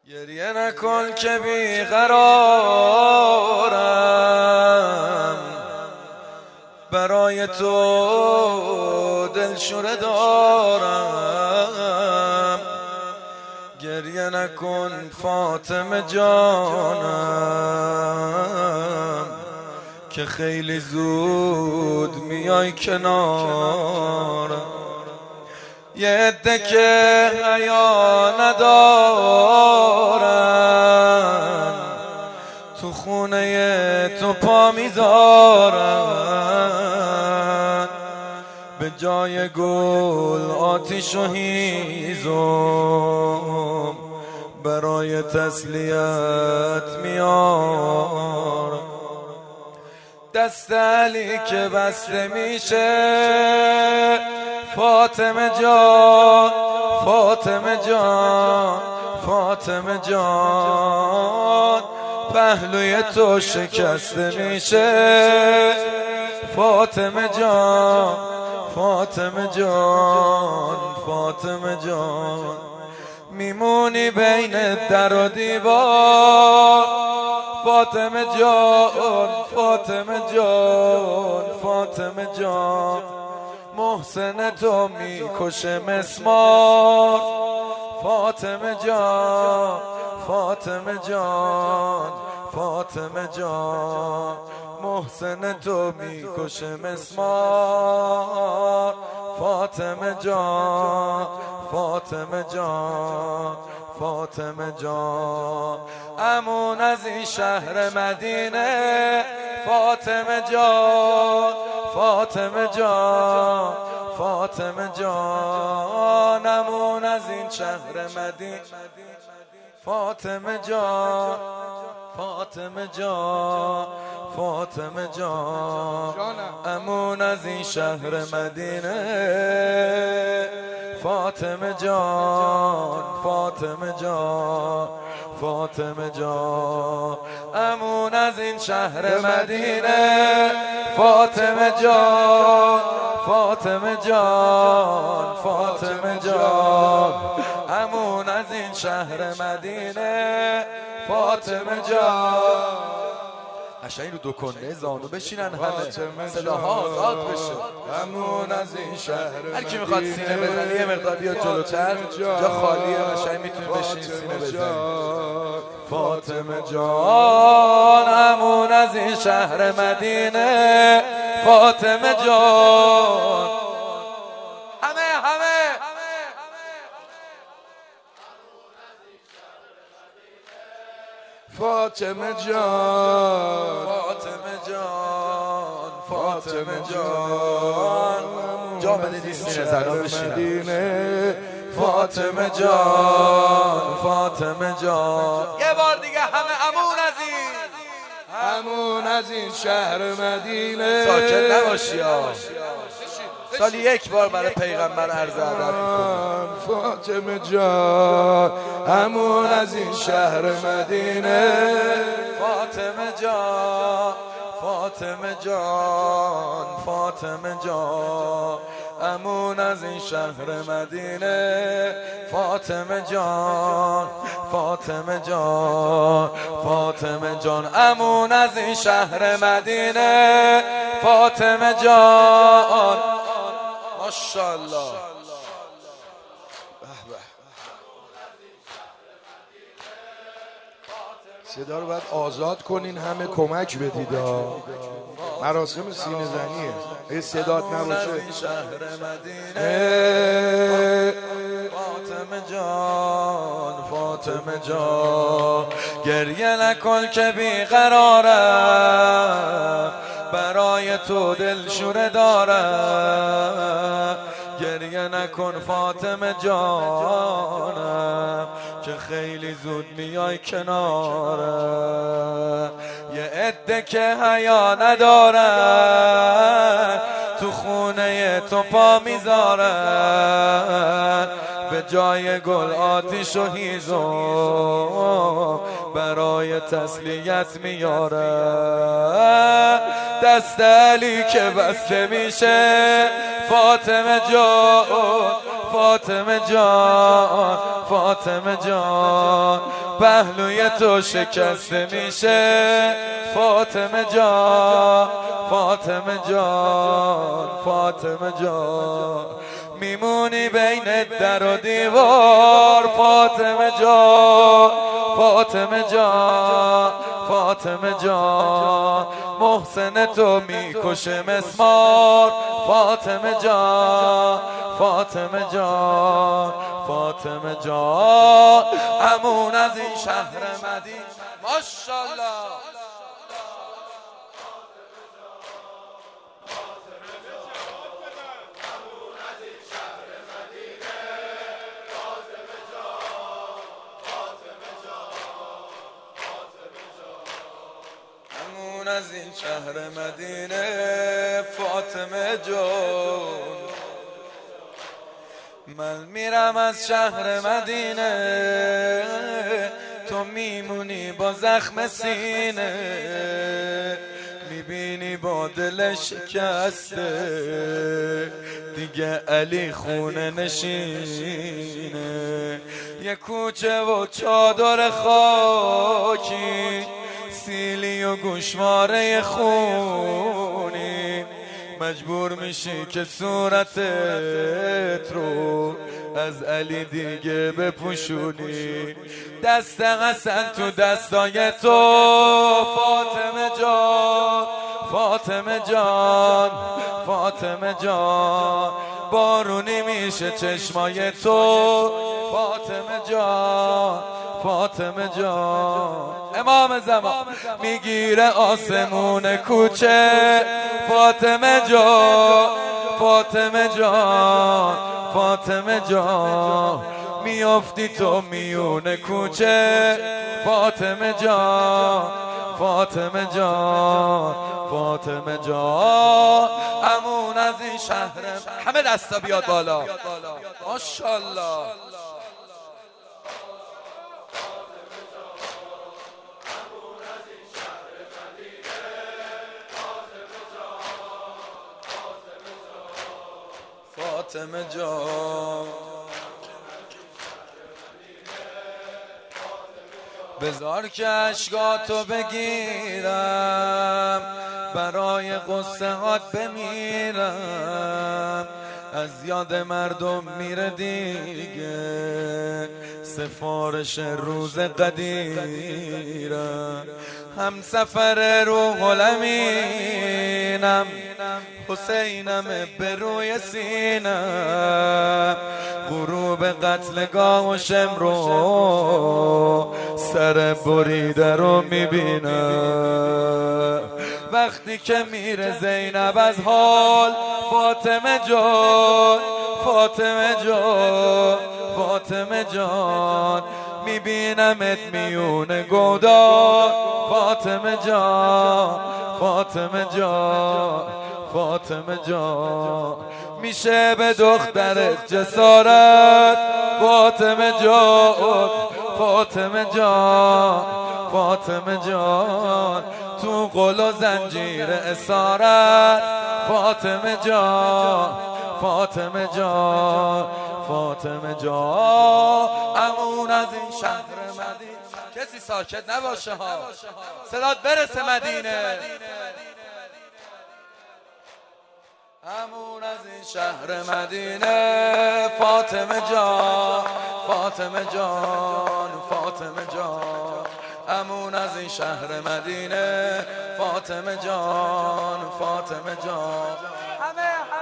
گریه نکن که بیقرارم، برای تو دلشوره دارم. گریه نکن فاطمه جانم، که خیلی زود میای کنارم. یه عده که حیا ندارن، تو خونه تو پا میذارن. به جای گل آتیش و هیزم، برای تسلیت میارم. دست علی که بسته میشه، فاطمه جان، فاطمه جان، فاطمه جان. پهلوی تو شکسته میشه، فاطمه جان، فاطمه جان، فاطمه جان. میمونی بین در و دیوار، فاطمه جان، فاطمه جان، فاطمه جان. محسن تو میکشه مسمار، فاطمه جان، فاطمه جان، فاطمه جان. محسن تو میکشه مسمار، فاطمه جان، فاطمه جان، فاطمه جان. امون از این شهر مدینه، فاطمه جان، فاطمه جان، فاطمه جان. امون از این شهر مدینه، فاطمه جان، فاطمه جان، فاطمه جان. امون از این شهر مدینه، فاطمه جان، فاطمه جان، فاطمه جان. امون از این شهر مدینه، فاطمه جان، فاطمه جان، فاطمه جان. امون از این شهر مدینه، فاطمه جان. قشنگ رو دو کنه زانو بشینن همه، صداها آزاد بشه. امون از این شهر، هر کی میخواد سینه بزنه یه مقدار بیاد جلوتر، جا خالیه، قشنگ میتونی بشین سینه بزنی. فاطمه جان، امون از این شهر مدینه، فاطمه جان. همه فاطمه جان، فاطمه جان، فاطمه جان. جا بده سینه زنا بشینن. فاطمه جان، فاطمه جان. یه بار دیگه همه امون از این، امون از این شهر مدینه. ساکت نباشی ها. سالی یک بار برای پیغمبر عرض ادب میکنم. فاطمه جان، امون از این شهر مدینه. فاطمه جان، فاطمه جان، فاطمه جان. امون از این شهر مدینه، فاطمه جان، فاطمه جان، فاطمه جان. امون از این شهر مدینه، فاطمه جان. ماشاءالله. صدا رو باید آزاد کنین، همه کمک بدید. مراسم سینه زنیه، اگه صدات نباشه. شهر مدینه، فاطمه جان، فاطمه جان. گریه نکن که بیقرارم، برای تو دلشوره دارم. گریه نکن فاطمه جانم، که خیلی زود میای کنارم. یه عده که حیا ندارن، تو خونه تو پا میذارن. به جای گل آتیش و هیزم، برای تسلیت میارن. دست علی که بسته میشه، فاطمه جان، فاطمه جان فاطمه جان پهلوی تو شکسته میشه فاطمه جان فاطمه جان فاطمه جان میمونی بین در و دیوار فاطمه جان فاطمه جان فاطمه جان محسن تو میکشه مسمار فاطمه جان فاطمه جان فاطمه جان همون از این شهر مدینه ماشاءالله از این شهر مدینه فاطمه جان من میرم از شهر مدینه تو میمونی با زخم سینه میبینی با دل شکسته دیگه علی خونه نشینه یه کوچه و چادر خاکی سیلی و گوشواره خونی مجبور میشی که صورتت رو از علی دیگه بپوشونی دست حسن تو دستای تو فاطمه جان فاطمه جان فاطمه جان بارونی میشه چشمای تو فاطمه جان فاطمه جان امام زمان میگیره آسمون کوچه فاطمه جان فاطمه جان فاطمه جان میافتی تو میون کوچه فاطمه جان فاطمه جان فاطمه جان امون از این شهر همه دستا بیاد بالا ماشاءالله فاطمه جان بذار که اشکاتو بگیرم برای قصه هات بمیرم از یاد مردم میره دیگه سفارش روز قدیرم هم سفر روح الامینم حسینم به روی سینم غروب قتلگاه و شمرو سر بریده رو میبینم وقتی که میره زینب از حال فاطمه جان فاطمه جان فاطمه جان میبینمت میون گودار فاطمه جان فاطمه جان فاطمه جان میشه به دخترت جسارت فاطمه جان فاطمه جان فاطمه جان تو قل و زنجیر اسارت فاطمه جان فاطمه جان فاطمه جان امون از این شهر مدینه کسی ساکت نباشه ها صدات برسه مدینه امون از این شهر مدینه فاطمه جان فاطمه جان فاطمه جان امون از این شهر مدینه فاطمه جان فاطمه جان